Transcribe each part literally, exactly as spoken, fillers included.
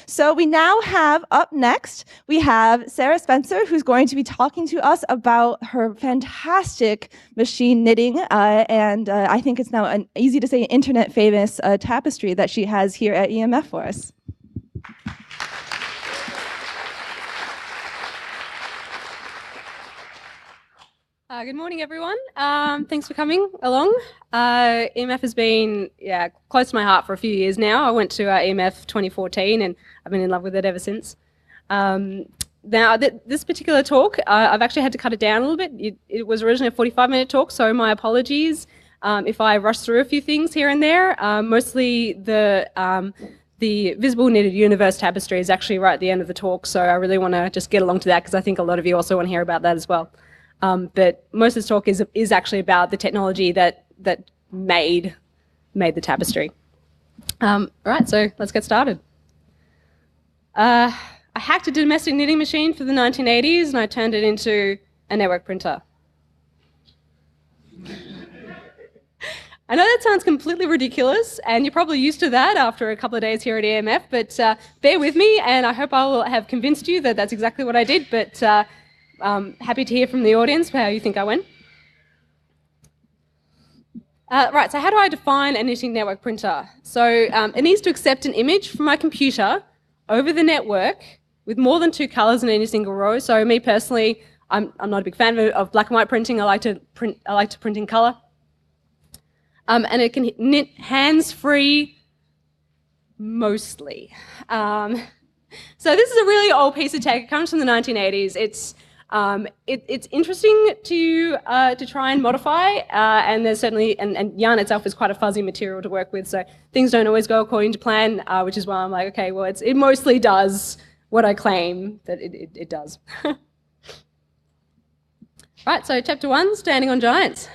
So we now have up next, we have Sarah Spencer, who's going to be talking to us about her fantastic machine knitting. Uh, and uh, I think it's now an easy to say internet famous uh, tapestry that she has here at E M F for us. Uh, good morning, everyone. Um, thanks for coming along. Uh, E M F has been yeah close to my heart for a few years now. I went to uh, E M F twenty fourteen and I've been in love with it ever since. Um, now, th this particular talk, uh, I've actually had to cut it down a little bit. It, it was originally a forty-five minute talk, so my apologies um, if I rush through a few things here and there. Um, mostly the um, the Visible Knitted Universe tapestry is actually right at the end of the talk, so I really want to just get along to that because I think a lot of you also want to hear about that as well. Um, but most of this talk is is actually about the technology that that made made the tapestry. Um, all right, so let's get started. Uh, I hacked a domestic knitting machine for the nineteen eighties and I turned it into a network printer. I know that sounds completely ridiculous, and you're probably used to that after a couple of days here at E M F, but uh, bear with me, and I hope I will have convinced you that that's exactly what I did. But uh, Um, happy to hear from the audience how you think I went. Uh, right, so how do I define a knitting network printer? So um, it needs to accept an image from my computer over the network with more than two colours in any single row. So me personally, I'm, I'm not a big fan of, of black and white printing. I like to print, I like to print in colour. Um, and it can knit hands-free mostly. Um, so this is a really old piece of tech. It comes from the nineteen eighties. It's Um, it, it's interesting to uh, to try and modify, uh, and there's certainly, and, and yarn itself is quite a fuzzy material to work with, so things don't always go according to plan, uh, which is why I'm like, okay, well, it's, it mostly does what I claim that it, it, it does. Right, so chapter one, Standing on Giants.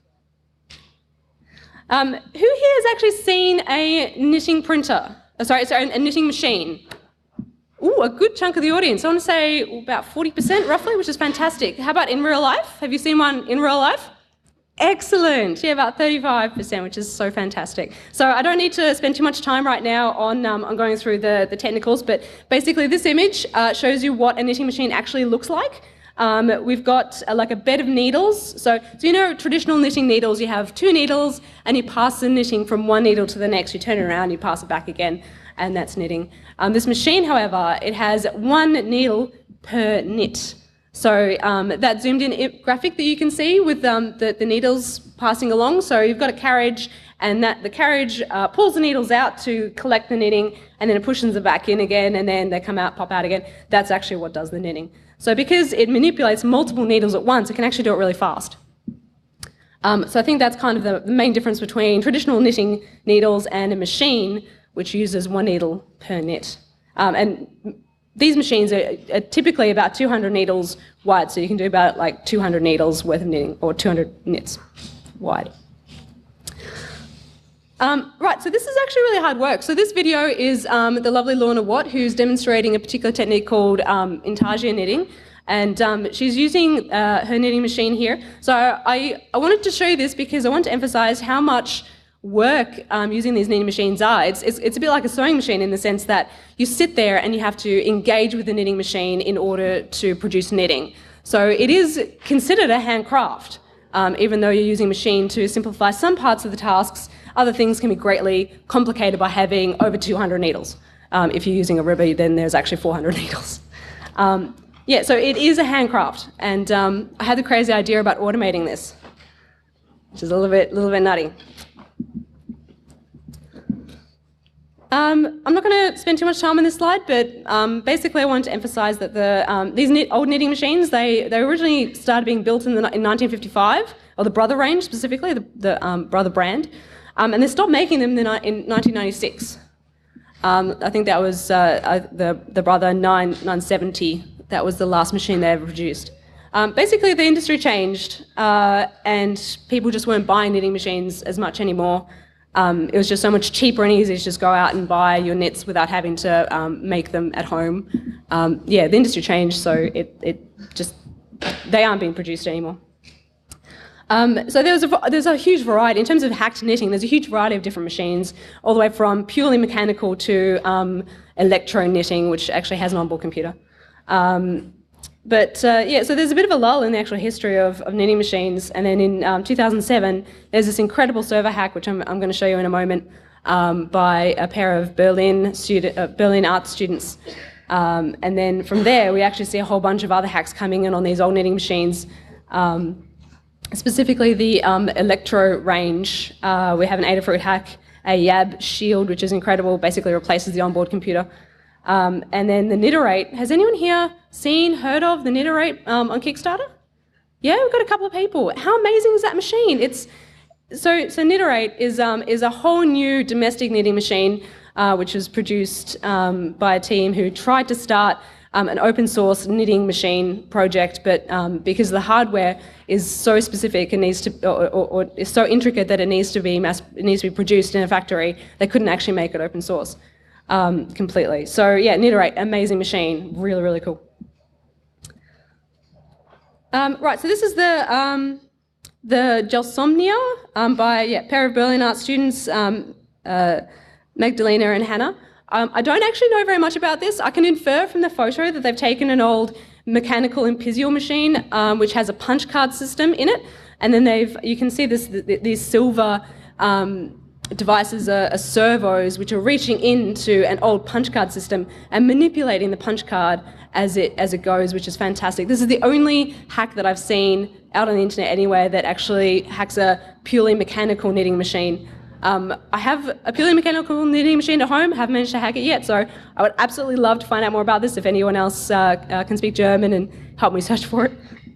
Um, who here has actually seen a knitting printer? Oh, sorry, sorry, a knitting machine? Ooh, a good chunk of the audience. I want to say about forty percent roughly, which is fantastic. How about in real life? Have you seen one in real life? Excellent. Yeah, about thirty-five percent, which is so fantastic. So I don't need to spend too much time right now on, um, on going through the, the technicals, but basically this image uh, shows you what a knitting machine actually looks like. Um, we've got uh, like a bed of needles. So, so you know traditional knitting needles, you have two needles and you pass the knitting from one needle to the next. You turn it around, you pass it back again, and that's knitting. Um, this machine, however, it has one needle per knit. So um, that zoomed in graphic that you can see with um, the, the needles passing along. So you've got a carriage, and that the carriage uh, pulls the needles out to collect the knitting, and then it pushes them back in again, and then they come out, pop out again. That's actually what does the knitting. So because it manipulates multiple needles at once, it can actually do it really fast. Um, so I think that's kind of the main difference between traditional knitting needles and a machine which uses one needle per knit. Um, and these machines are, are typically about two hundred needles wide, so you can do about like two hundred needles worth of knitting, or two hundred knits wide. Um, right, so this is actually really hard work. So this video is um, the lovely Lorna Watt, who's demonstrating a particular technique called um, intarsia knitting, and um, she's using uh, her knitting machine here. So I, I wanted to show you this because I want to emphasise how much work um, using these knitting machines are. It's, it's, it's a bit like a sewing machine in the sense that you sit there and you have to engage with the knitting machine in order to produce knitting. So it is considered a handcraft, um, even though you're using a machine to simplify some parts of the tasks. Other things can be greatly complicated by having over two hundred needles. Um, if you're using a ribby, then there's actually four hundred needles. Um, yeah, so it is a handcraft, and um, I had the crazy idea about automating this, which is a little bit, little bit nutty. Um, I'm not going to spend too much time on this slide, but um, basically I wanted to emphasise that the, um, these knit, old knitting machines, they, they originally started being built in, the, in nineteen fifty-five, or the Brother range specifically, the, the um, Brother brand, um, and they stopped making them in nineteen ninety-six. Um, I think that was uh, the, the Brother nine seventy, that was the last machine they ever produced. Um, basically the industry changed uh, and people just weren't buying knitting machines as much anymore. Um, it was just so much cheaper and easier to just go out and buy your knits without having to um, make them at home. Um, yeah, the industry changed, so it, it just, they aren't being produced anymore. Um, so there's a, there's a huge variety, in terms of hacked knitting, there's a huge variety of different machines, all the way from purely mechanical to um, electro knitting, which actually has an onboard computer. Um, but uh, yeah, so there's a bit of a lull in the actual history of, of knitting machines, and then in um, two thousand seven, there's this incredible server hack, which I'm, I'm going to show you in a moment, um, by a pair of Berlin, student, uh, Berlin art students. Um, and then from there, we actually see a whole bunch of other hacks coming in on these old knitting machines. Um, Specifically the um, Electro range. Uh, we have an Adafruit hack, a Yab Shield, which is incredible, basically replaces the onboard computer. Um, and then the Knitterate. Has anyone here seen, heard of the Knitterate um, on Kickstarter? Yeah, we've got a couple of people. How amazing is that machine? It's so so Knitterate is um, is a whole new domestic knitting machine, uh, which was produced um, by a team who tried to start Um, an open source knitting machine project, but um, because the hardware is so specific and needs to, or, or, or is so intricate that it needs to be mass, it needs to be produced in a factory, they couldn't actually make it open source um, completely. So yeah, Knitterate, amazing machine, really really cool. Um, right, so this is the um, the Gelsomnia um, by yeah, a pair of Berlin art students, um, uh, Magdalena and Hannah. Um, I don't actually know very much about this. I can infer from the photo that they've taken an old mechanical Impisial machine, um, which has a punch card system in it, and then they've, you can see this, th these silver um, devices are, are servos which are reaching into an old punch card system and manipulating the punch card as it as it goes, which is fantastic. This is the only hack that I've seen out on the internet anywhere that actually hacks a purely mechanical knitting machine. Um, I have a purely mechanical knitting machine at home, haven't managed to hack it yet, so I would absolutely love to find out more about this if anyone else uh, uh, can speak German and help me search for it.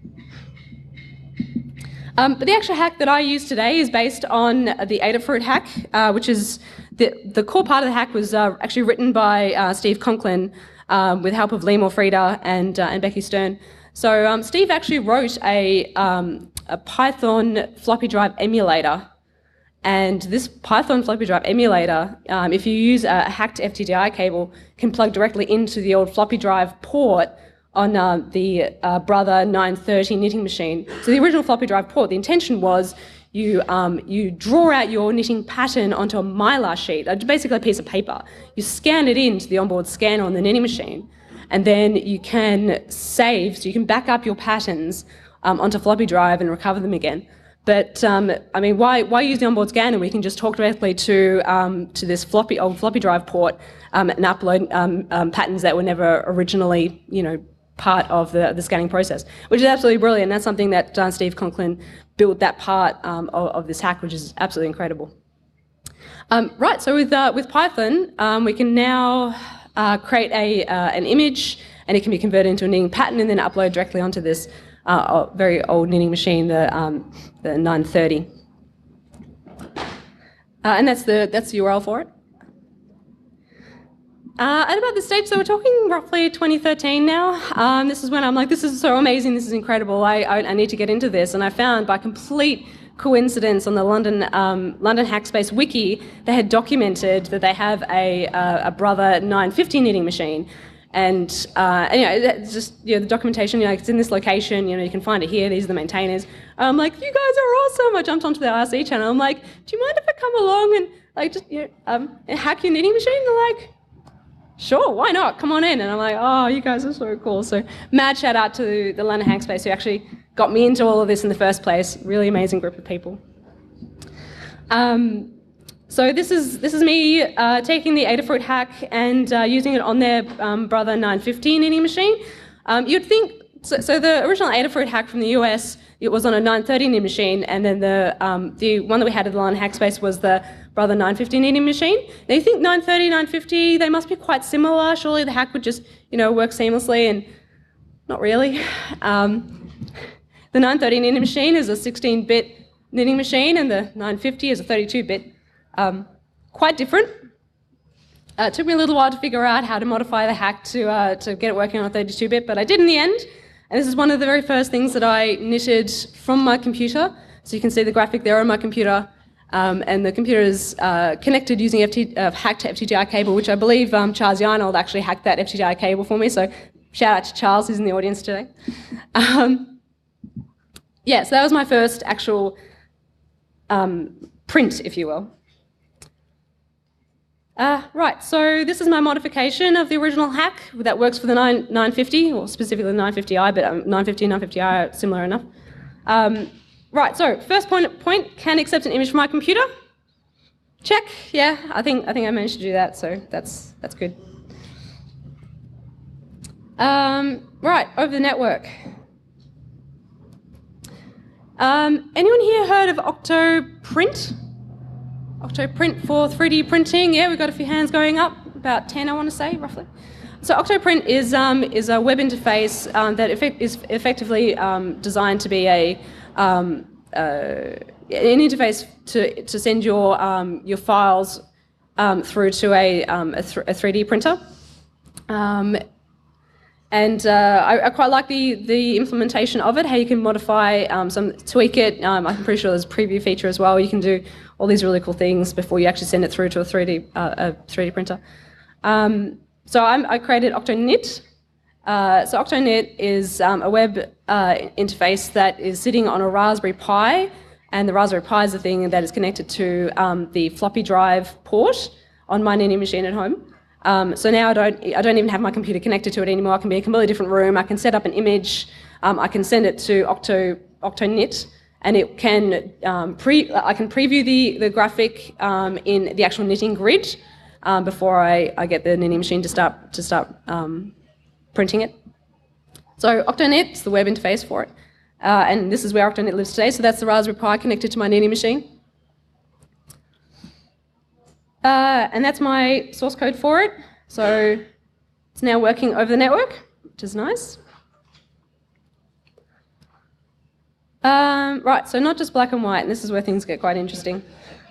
Um, but the actual hack that I use today is based on the Adafruit hack, uh, which is, the, the core part of the hack was uh, actually written by uh, Steve Conklin um, with help of Lee Morfrieda and, uh, and Becky Stern. So um, Steve actually wrote a, um, a Python floppy drive emulator. And this Python floppy drive emulator, um, if you use a hacked F T D I cable, can plug directly into the old floppy drive port on uh, the uh, Brother nine thirty knitting machine. So the original floppy drive port, the intention was you, um, you draw out your knitting pattern onto a Mylar sheet, basically a piece of paper. You scan it into the onboard scanner on the knitting machine, and then you can save, so you can back up your patterns um, onto floppy drive and recover them again. But um, I mean, why why use the onboard scanner? We can just talk directly to um, to this floppy old floppy drive port um, and upload um, um, patterns that were never originally, you know, part of the the scanning process, which is absolutely brilliant. That's something that uh, Steve Conklin built that part um, of, of this hack, which is absolutely incredible. Um, right. So with uh, with Python, um, we can now uh, create a uh, an image, and it can be converted into a knitting pattern, and then upload directly onto this Uh, very old knitting machine, the um, the nine thirty, uh, and that's the that's the U R L for it. Uh, at about this stage, so we're talking roughly twenty thirteen now. Um, this is when I'm like, this is so amazing, this is incredible. I, I I need to get into this, and I found by complete coincidence on the London um, London Hackspace wiki, they had documented that they have a a, a Brother nine fifty knitting machine. And, uh, and, you know, it's just, you know, the documentation, you know, it's in this location, you know, you can find it here, these are the maintainers. I'm like, you guys are awesome. I jumped onto the I R C channel. I'm like, do you mind if I come along and, like, just, you know, um, and hack your knitting machine? They're like, sure, why not? Come on in. And I'm like, oh, you guys are so cool. So mad shout out to the London Hackspace who actually got me into all of this in the first place. Really amazing group of people. Um, So this is this is me uh, taking the Adafruit hack and uh, using it on their um, Brother nine fifty knitting machine. Um, you'd think, so, so the original Adafruit hack from the U S, it was on a nine thirty knitting machine, and then the um, the one that we had at the London Hackspace was the Brother nine fifty knitting machine. Now you think nine thirty, nine fifty, they must be quite similar. Surely the hack would just, you know, work seamlessly, and not really. Um, the nine thirty knitting machine is a sixteen bit knitting machine, and the nine fifty is a thirty-two bit. Um, quite different. Uh, it took me a little while to figure out how to modify the hack to, uh, to get it working on a thirty-two bit, but I did in the end. And this is one of the very first things that I knitted from my computer. So you can see the graphic there on my computer. Um, and the computer is uh, connected using F T, uh, hacked F T D I cable, which I believe um, Charles Yarnold actually hacked that F T D I cable for me. So shout out to Charles, who's in the audience today. Um, yeah, so that was my first actual um, print, if you will. Uh, right, so this is my modification of the original hack that works for the nine fifty, or specifically the nine fifty i, but um, nine fifty and nine fifty i are similar enough. Um, right, so first point, point, can accept an image from my computer. Check, yeah, I think I think I managed to do that, so that's that's good. Um, right, over the network. Um, anyone here heard of Octoprint? Octoprint for three D printing, yeah, we've got a few hands going up, about ten I want to say, roughly. So Octoprint is, um, is a web interface um, that effect is effectively um, designed to be a, um, uh, an interface to, to send your, um, your files um, through to a, um, a, th a three D printer. Um, And uh, I, I quite like the, the implementation of it, how you can modify, um, some tweak it. Um, I'm pretty sure there's a preview feature as well. You can do all these really cool things before you actually send it through to a three D, uh, a three D printer. Um, so I'm, I created Octonet. Uh, so Octonet is um, a web uh, interface that is sitting on a Raspberry Pi, and the Raspberry Pi is the thing that is connected to um, the floppy drive port on my Knitting machine at home. Um, so now I don't, I don't even have my computer connected to it anymore. I can be in a completely different room. I can set up an image. Um, I can send it to Octo, Octonet, and it can um, pre. I can preview the the graphic um, in the actual knitting grid um, before I, I get the knitting machine to start to start um, printing it. So Octonet is the web interface for it, uh, and this is where Octonet lives today. So that's the Raspberry Pi connected to my knitting machine. Uh, and that's my source code for it. So it's now working over the network, which is nice. Um, right, so not just black and white, and this is where things get quite interesting.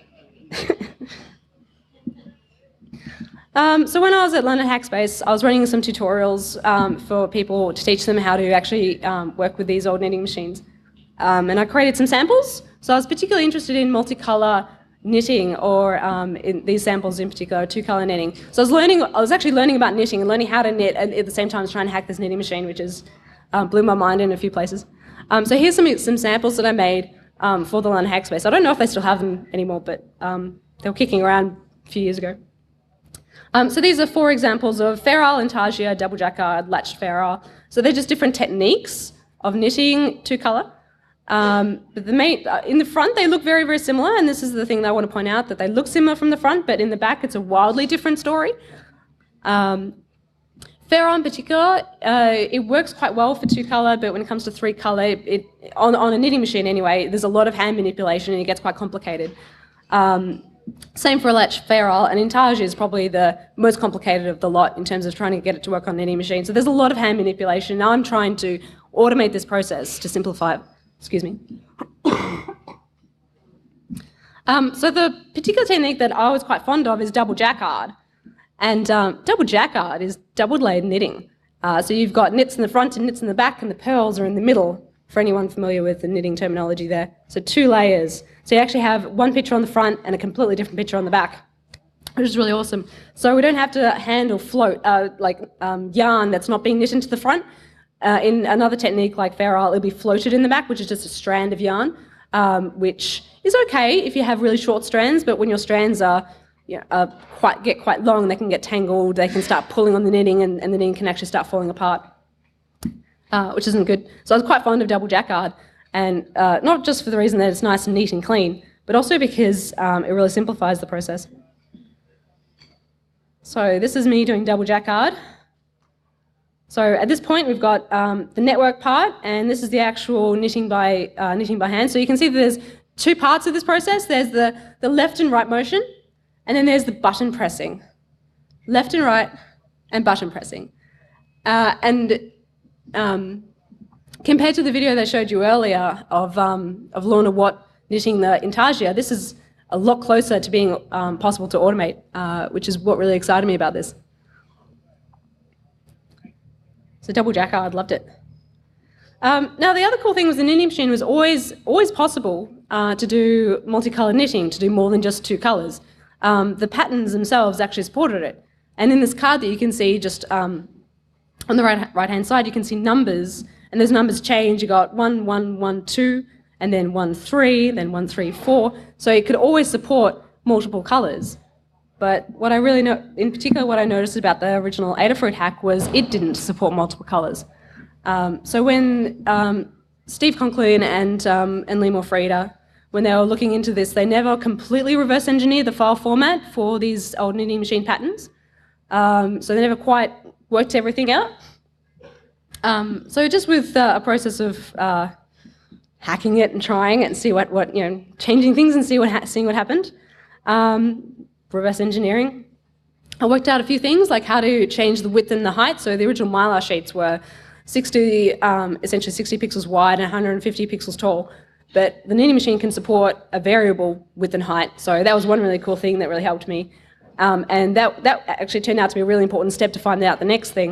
um, so when I was at London Hackspace, I was running some tutorials um, for people to teach them how to actually um, work with these old knitting machines. Um, and I created some samples. So I was particularly interested in multicolour knitting, or um, in these samples in particular, two-colour knitting. So I was learning, I was actually learning about knitting and learning how to knit, and at the same time I was trying to hack this knitting machine, which is um, blew my mind in a few places. Um, so here's some some samples that I made um, for the London Hackspace. I don't know if they still have them anymore, but um, they were kicking around a few years ago. Um, so these are four examples of Fair Isle, Intarsia, double jacquard, latched Fair Isle. So they're just different techniques of knitting two-colour. Um, but the main, uh, in the front, they look very, very similar, and this is the thing that I want to point out, that they look similar from the front, but in the back, it's a wildly different story. Um, Fair Isle in particular, uh, it works quite well for two-colour, but when it comes to three-colour, it, it, on, on a knitting machine anyway, there's a lot of hand manipulation, and it gets quite complicated. Um, same for a latch Fair Isle, and Intarsia is probably the most complicated of the lot in terms of trying to get it to work on a knitting machine. So there's a lot of hand manipulation. Now I'm trying to automate this process to simplify it. Excuse me. um, so the particular technique that I was quite fond of is double jacquard. And um, double jacquard is double layered knitting. Uh, so you've got knits in the front and knits in the back, and the purls are in the middle, for anyone familiar with the knitting terminology there. So two layers. So you actually have one picture on the front and a completely different picture on the back, which is really awesome. So we don't have to hand or float uh, like um, yarn that's not being knit into the front. Uh, in another technique like Fair Isle, it'll be floated in the back, which is just a strand of yarn, um, which is okay if you have really short strands, but when your strands are, you know, uh, quite get quite long, they can get tangled, they can start pulling on the knitting, and, and the knitting can actually start falling apart, uh, which isn't good. So I was quite fond of double jacquard, and uh, not just for the reason that it's nice and neat and clean, but also because um, it really simplifies the process. So this is me doing double jacquard. So at this point, we've got um, the network part, and this is the actual knitting by uh, knitting by hand. So you can see that there's two parts of this process. There's the, the left and right motion, and then there's the button pressing. Left and right, and button pressing. Uh, and um, compared to the video they showed you earlier of, um, of Lorna Watt knitting the Intarsia, this is a lot closer to being um, possible to automate, uh, which is what really excited me about this. So double jacquard, loved it. Um, now the other cool thing was the knitting machine was always always possible uh, to do multicolour knitting, to do more than just two colours. Um, the patterns themselves actually supported it. And in this card that you can see just um, on the right right hand side, you can see numbers and those numbers change. You got one, one, one, two, and then one, three, then one, three, four. So it could always support multiple colors. But what I really know, in particular, what I noticed about the original Adafruit hack was it didn't support multiple colors. Um, so when um, Steve Conklin and um, and Lee Morfreda, when they were looking into this, they never completely reverse engineered the file format for these old knitting machine patterns. Um, so they never quite worked everything out. Um, so just with uh, a process of uh, hacking it and trying it and see what, what you know, changing things and see what ha seeing what happened. Um, reverse engineering. I worked out a few things like how to change the width and the height. So the original Mylar sheets were sixty, um, essentially sixty pixels wide and one hundred fifty pixels tall. But the knitting machine can support a variable width and height. So that was one really cool thing that really helped me. Um, and that, that actually turned out to be a really important step to find out the next thing,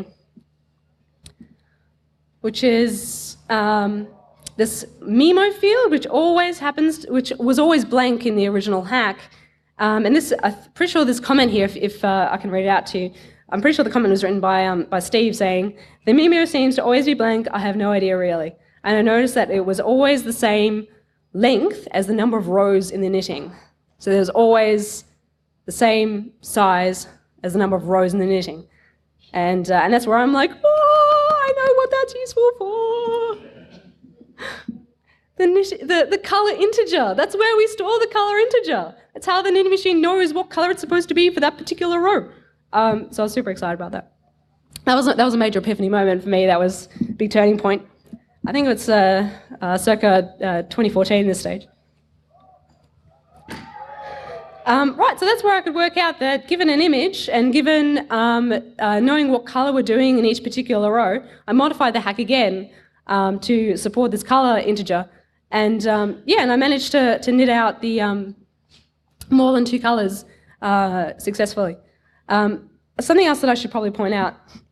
which is um, this MIMO field, which always happens, which was always blank in the original hack. Um, and this, I'm pretty sure this comment here, if, if uh, I can read it out to you, I'm pretty sure the comment was written by, um, by Steve saying, "The MIMO seems to always be blank, I have no idea really." And I noticed that it was always the same length as the number of rows in the knitting. So there's always the same size as the number of rows in the knitting. And, uh, and that's where I'm like, oh, I know what that's useful for. The, the, the color integer, that's where we store the color integer. That's how the knitting machine knows what color it's supposed to be for that particular row. Um, so I was super excited about that. That was, that was a major epiphany moment for me. That was a big turning point. I think it's uh, uh, circa uh, twenty fourteen, this stage. Um, right, so that's where I could work out that given an image and given um, uh, knowing what colour we're doing in each particular row, I modified the hack again um, to support this colour integer. And um, yeah, and I managed to, to knit out the um, more than two colours uh, successfully. Um, something else that I should probably point out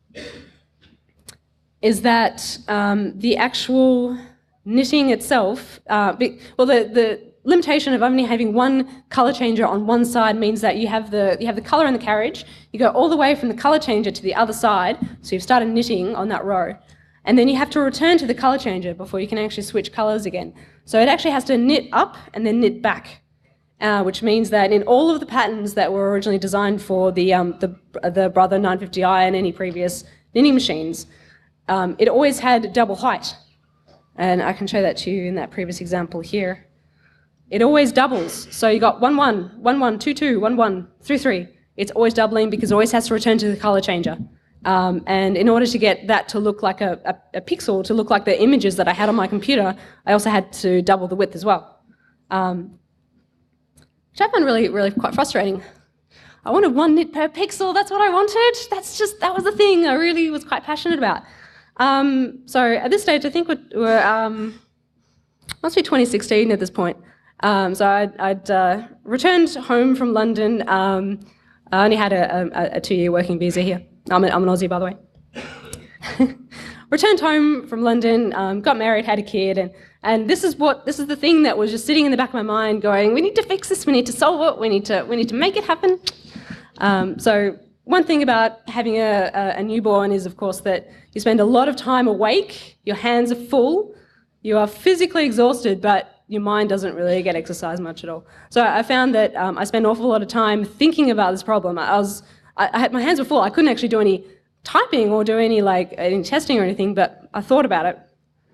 is that um, the actual knitting itself, uh, be, well, the, the limitation of only having one colour changer on one side means that you have the you have the colour in the carriage, you go all the way from the colour changer to the other side, so you've started knitting on that row, and then you have to return to the colour changer before you can actually switch colours again. So it actually has to knit up and then knit back, uh, which means that in all of the patterns that were originally designed for the um, the, the Brother nine fifty i and any previous knitting machines, um, it always had double height, and I can show that to you in that previous example here. It always doubles. So you got one one, one one, two two, one one, three three. It's always doubling because it always has to return to the color changer. Um, and in order to get that to look like a, a, a pixel, to look like the images that I had on my computer, I also had to double the width as well. Um, which I found really, really quite frustrating. I wanted one knit per pixel, that's what I wanted. That's just, that was the thing I really was quite passionate about. Um, so at this stage, I think we're, we're um, must be twenty sixteen at this point. Um, so I'd, I'd uh, returned home from London. Um, I only had a, a, a two-year working visa here. I'm, a, I'm an Aussie, by the way. Returned home from London, um, got married, had a kid, and, and this is what this is the thing that was just sitting in the back of my mind, going, we need to fix this, we need to solve it, we need to we need to make it happen. Um, so one thing about having a, a, a newborn is, of course, that you spend a lot of time awake. Your hands are full. You are physically exhausted, but your mind doesn't really get exercise much at all. So I found that um, I spent an awful lot of time thinking about this problem. I was, I, I had, my hands were full. I couldn't actually do any typing or do any like any testing or anything, but I thought about it.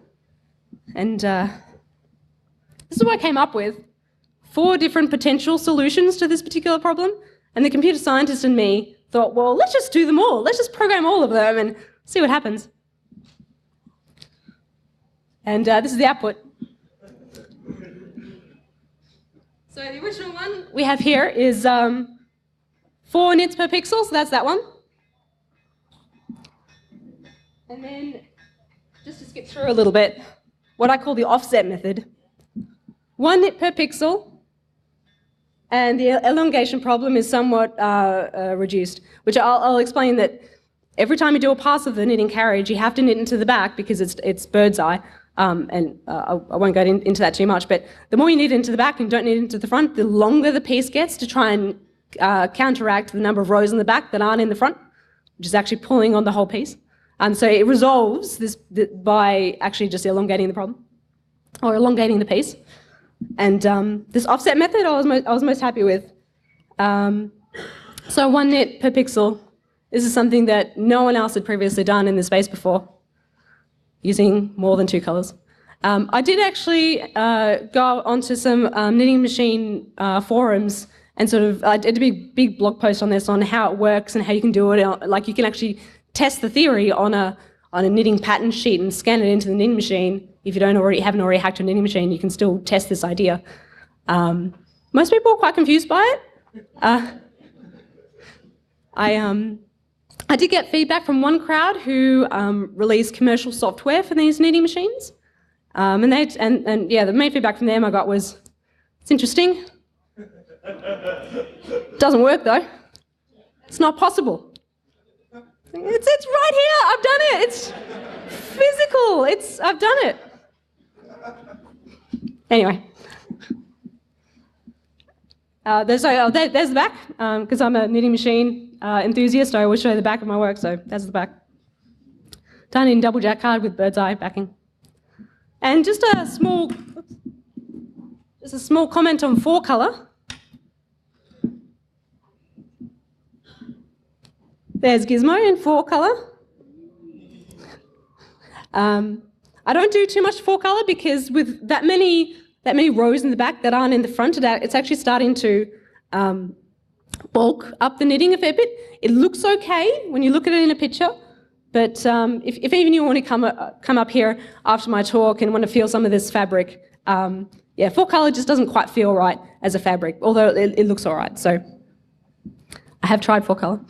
And uh, this is what I came up with. Four different potential solutions to this particular problem. And the computer scientist and me thought, well, let's just do them all. Let's just program all of them and see what happens. And uh, this is the output. So the original one we have here is um, four nits per pixel, so that's that one. And then, just to skip through a little bit, what I call the offset method. One nit per pixel, and the elongation problem is somewhat uh, uh, reduced, which I'll, I'll explain that every time you do a pass of the knitting carriage, you have to knit into the back because it's, it's bird's eye. Um, and uh, I won't go in, into that too much, but the more you knit into the back and don't knit into the front, the longer the piece gets to try and uh, counteract the number of rows in the back that aren't in the front, which is actually pulling on the whole piece. Um, so it resolves this th by actually just elongating the problem, or elongating the piece. And um, this offset method I was, mo I was most happy with. Um, so one nit per pixel. This is something that no one else had previously done in this space before, using more than two colors. Um, I did actually uh, go onto some um, knitting machine uh, forums and sort of, I did a big, big blog post on this, on how it works and how you can do it. Like you can actually test the theory on a, on a knitting pattern sheet and scan it into the knitting machine. If you don't already, haven't already hacked a knitting machine, you can still test this idea. Um, most people are quite confused by it. Uh, I, um, I did get feedback from one crowd who um, released commercial software for these knitting machines. Um, and, they, and, and yeah, the main feedback from them I got was, it's interesting. Doesn't work though. It's not possible. It's, it's right here, I've done it. It's physical, it's, I've done it. Anyway. Uh, there's, uh, there, there's the back, because um, I'm a knitting machine uh, enthusiast. I always show the back of my work, so that's the back. Done in double jacquard with bird's eye backing. And just a small, oops, just a small comment on four colour. There's Gizmo in four colour. Um, I don't do too much four colour because with that many that many rows in the back that aren't in the front, it's actually starting to um, bulk up the knitting a fair bit. It looks okay when you look at it in a picture, but um, if, if even you want to come, uh, come up here after my talk and want to feel some of this fabric, um, yeah, four colour just doesn't quite feel right as a fabric, although it, it looks all right. So I have tried four colour.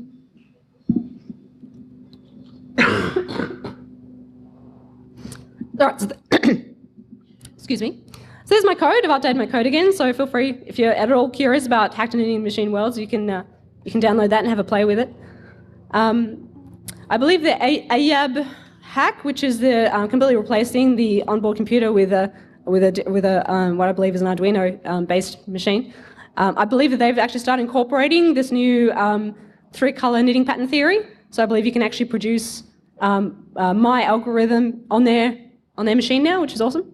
All right, so the excuse me. So there's my code. I've updated my code again, so feel free, if you're at all curious about hacked knitting machine worlds, you can, uh, you can download that and have a play with it. Um, I believe the A Y A B hack, which is the um, completely replacing the onboard computer with a, with a, with a um, what I believe is an Arduino-based um, machine, um, I believe that they've actually started incorporating this new um, three-color knitting pattern theory. So I believe you can actually produce um, uh, my algorithm on their, on their machine now, which is awesome.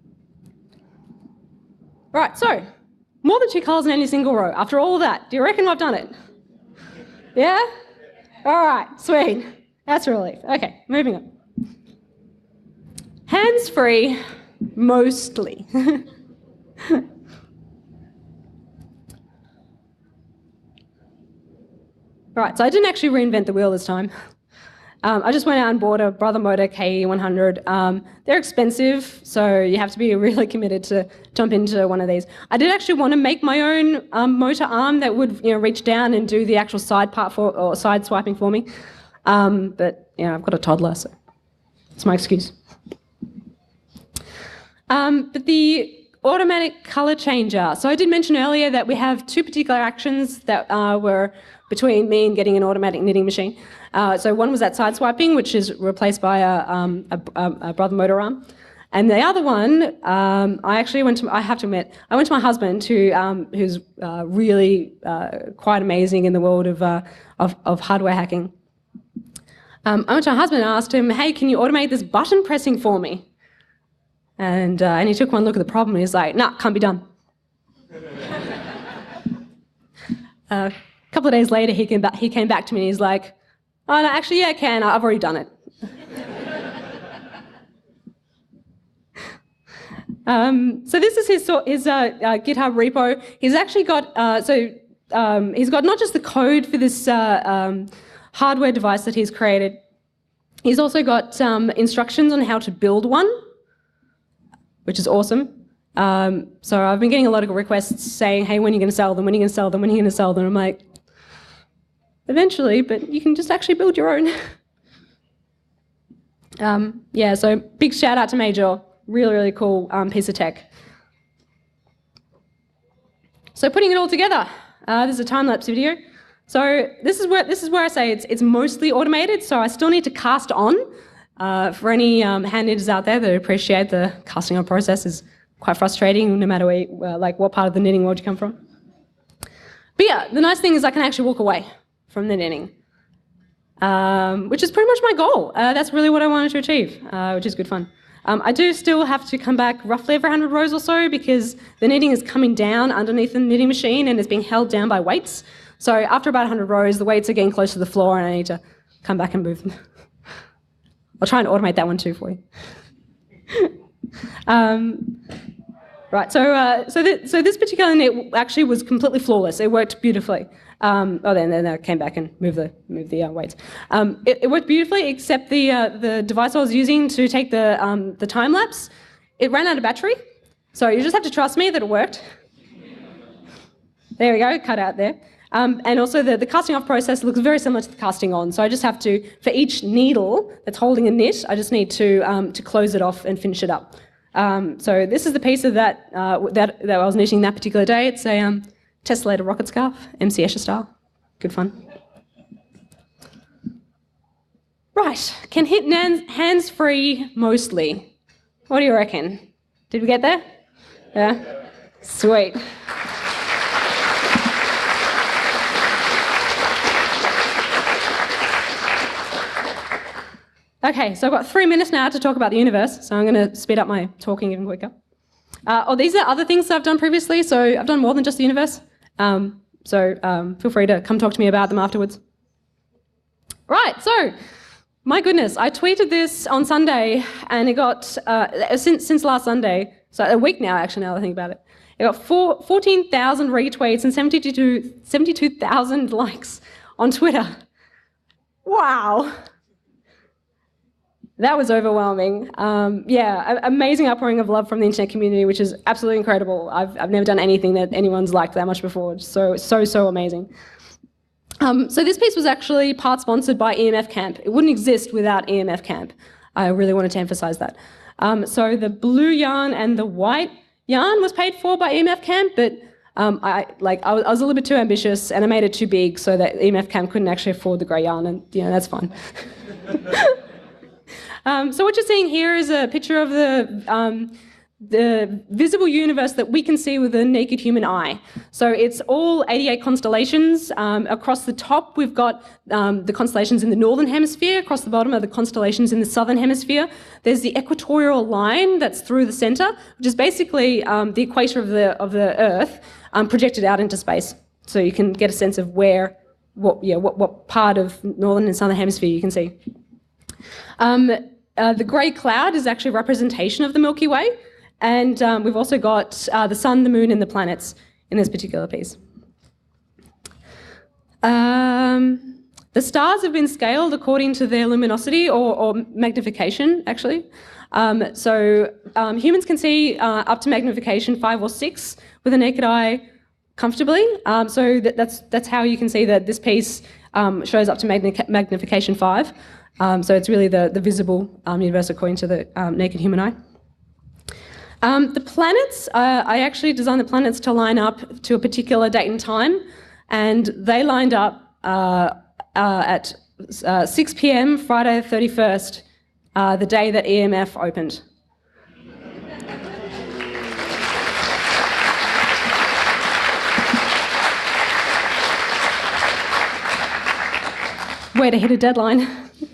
Right, so, more than two colours in any single row. After all that, do you reckon I've done it? Yeah? All right, sweet. That's a relief. Okay, moving on. Hands-free, mostly. Right, so I didn't actually reinvent the wheel this time. Um, I just went out and bought a Brother Motor K E one hundred. Um, they're expensive, so you have to be really committed to jump into one of these. I did actually want to make my own um, motor arm that would, you know, reach down and do the actual side part for, or side swiping for me. Um, but you know, I've got a toddler, so it's my excuse. Um, but the automatic color changer. So I did mention earlier that we have two particular actions that uh, were between me and getting an automatic knitting machine. Uh, so one was that side swiping, which is replaced by a, um, a, a Brother Motor arm. And the other one, um, I actually went to, I have to admit, I went to my husband, who, um, who's uh, really uh, quite amazing in the world of, uh, of, of hardware hacking. Um, I went to my husband and asked him, hey, can you automate this button pressing for me? And, uh, and he took one look at the problem and he's like, nah, can't be done. uh, a couple of days later, he came, back, he came back to me and he's like, oh, no, actually, yeah, I can. I've already done it. um, so this is his, his uh, uh, GitHub repo. He's actually got, uh, so um, he's got not just the code for this uh, um, hardware device that he's created, he's also got um, instructions on how to build one, which is awesome. Um, so I've been getting a lot of requests saying, hey, when are you going to sell them? When are you going to sell them? When are you going to sell them? I'm like, eventually, but you can just actually build your own. um, yeah, so big shout out to Major. Really, really cool um, piece of tech. So putting it all together, uh, this is a time-lapse video. So this is where this is where I say it's it's mostly automated. So I still need to cast on. Uh, for any um, hand knitters out there that appreciate the casting on process is quite frustrating, no matter where you, uh, like what part of the knitting world you come from. But yeah, the nice thing is I can actually walk away from the knitting. um, which is pretty much my goal. Uh, that's really what I wanted to achieve, uh, which is good fun. Um, I do still have to come back roughly every one hundred rows or so because the knitting is coming down underneath the knitting machine and is being held down by weights. So after about one hundred rows, the weights are getting close to the floor and I need to come back and move them. I'll try and automate that one too for you. um, right, so uh, so, th so this particular knit actually was completely flawless. It worked beautifully. Um, oh, then, then I came back and moved the moved the uh, weights. Um, it, it worked beautifully, except the uh, the device I was using to take the um, the time lapse, it ran out of battery. So you just have to trust me that it worked. There we go, cut out there. Um, and also the, the casting off process looks very similar to the casting on. So I just have to, for each needle that's holding a knit, I just need to um, to close it off and finish it up. Um, so this is the piece of that uh, that that I was knitting that particular day. It's a um, tessellated rocket scarf, M C Escher style. Good fun. Right, can hit hands-free mostly. What do you reckon? Did we get there? Yeah? Sweet. Okay, so I've got three minutes now to talk about the universe, so I'm going to speed up my talking even quicker. Uh, oh, these are other things that I've done previously, so I've done more than just the universe. Um, so um, feel free to come talk to me about them afterwards. Right, so, my goodness, I tweeted this on Sunday and it got, uh, since, since last Sunday, so a week now actually now that I think about it, it got four, fourteen thousand retweets and seventy-two thousand likes on Twitter. Wow. That was overwhelming. Um, yeah, amazing outpouring of love from the internet community, which is absolutely incredible. I've, I've never done anything that anyone's liked that much before. So, so, so amazing. Um, so this piece was actually part sponsored by E M F Camp. It wouldn't exist without E M F Camp. I really wanted to emphasize that. Um, so the blue yarn and the white yarn was paid for by E M F Camp, but um, I, like, I, was, I was a little bit too ambitious and I made it too big so that E M F Camp couldn't actually afford the grey yarn, and you know, that's fine. Um, so what you're seeing here is a picture of the, um, the visible universe that we can see with the naked human eye. So it's all eighty-eight constellations. Um, across the top, we've got um, the constellations in the northern hemisphere. Across the bottom are the constellations in the southern hemisphere. There's the equatorial line that's through the centre, which is basically um, the equator of the, of the Earth um, projected out into space. So you can get a sense of where, what, yeah, what, what part of northern and southern hemisphere you can see. Um, Uh, the grey cloud is actually a representation of the Milky Way, and um, we've also got uh, the sun, the moon, and the planets in this particular piece. Um, the stars have been scaled according to their luminosity or, or magnification, actually. Um, so um, humans can see uh, up to magnification five or six with a naked eye comfortably. Um, so that, that's that's how you can see that this piece um, shows up to magni magnification five. Um, so it's really the, the visible um, universe according to the um, naked human eye. Um, the planets, uh, I actually designed the planets to line up to a particular date and time, and they lined up uh, uh, at uh, six p m Friday the thirty-first, uh, the day that E M F opened. Way to hit a deadline.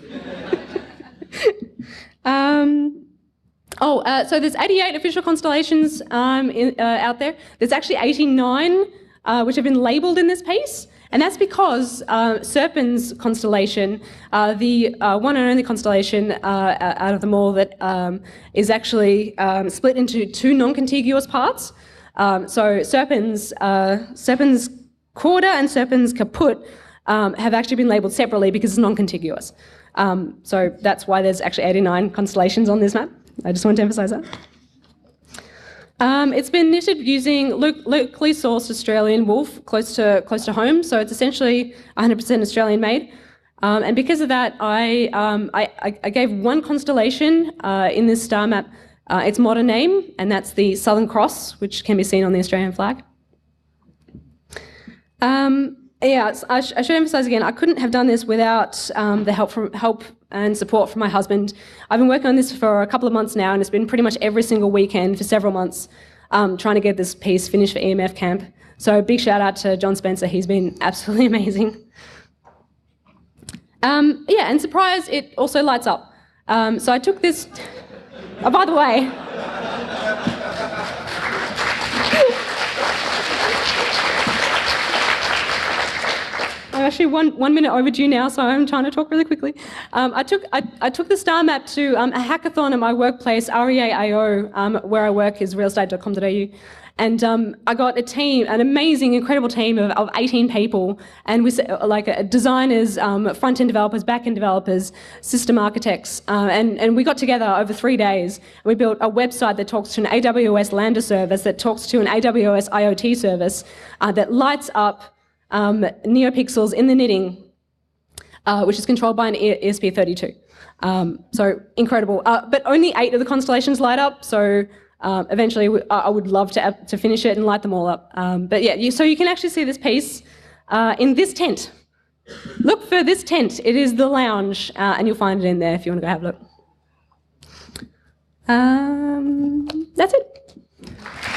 Um, oh, uh, so there's eighty-eight official constellations um, in, uh, out there. There's actually eighty-nine uh, which have been labelled in this piece, and that's because uh, Serpens constellation, uh, the uh, one and only constellation uh, out of them all that um, is actually um, split into two non-contiguous parts. Um, so Serpens, uh, Serpens Cauda and Serpens Caput um, have actually been labelled separately because it's non-contiguous. Um, so that's why there's actually eighty-nine constellations on this map. I just wanted to emphasise that. Um, it's been knitted using lo locally sourced Australian wool close to close to home, so it's essentially one hundred percent Australian made. Um, and because of that, I, um, I, I gave one constellation uh, in this star map uh, its modern name, and that's the Southern Cross, which can be seen on the Australian flag. Um, Yeah, I, sh I should emphasise again, I couldn't have done this without um, the help from help and support from my husband. I've been working on this for a couple of months now, and it's been pretty much every single weekend for several months um, trying to get this piece finished for E M F Camp. So big shout out to John Spencer, he's been absolutely amazing. Um, yeah, and surprise, it also lights up. Um, so I took this... Oh, by the way... I'm actually one, one minute overdue now, so I'm trying to talk really quickly. Um, I, took, I, I took the star map to um, a hackathon at my workplace, R E A dot I O, um, where I work is real estate dot com dot A U. And um, I got a team, an amazing, incredible team of, of eighteen people, and we like uh, designers, um, front-end developers, back-end developers, system architects, uh, and, and we got together over three days. And we built a website that talks to an A W S Lambda service, that talks to an A W S IoT service, uh, that lights up Um, NeoPixels in the knitting, uh, which is controlled by an E S P thirty-two. Um, so incredible. Uh, but only eight of the constellations light up, so um, eventually we, I would love to, to finish it and light them all up. Um, but yeah, you, so you can actually see this piece uh, in this tent. Look for this tent. It is the lounge, uh, and you'll find it in there if you want to go have a look. Um, that's it.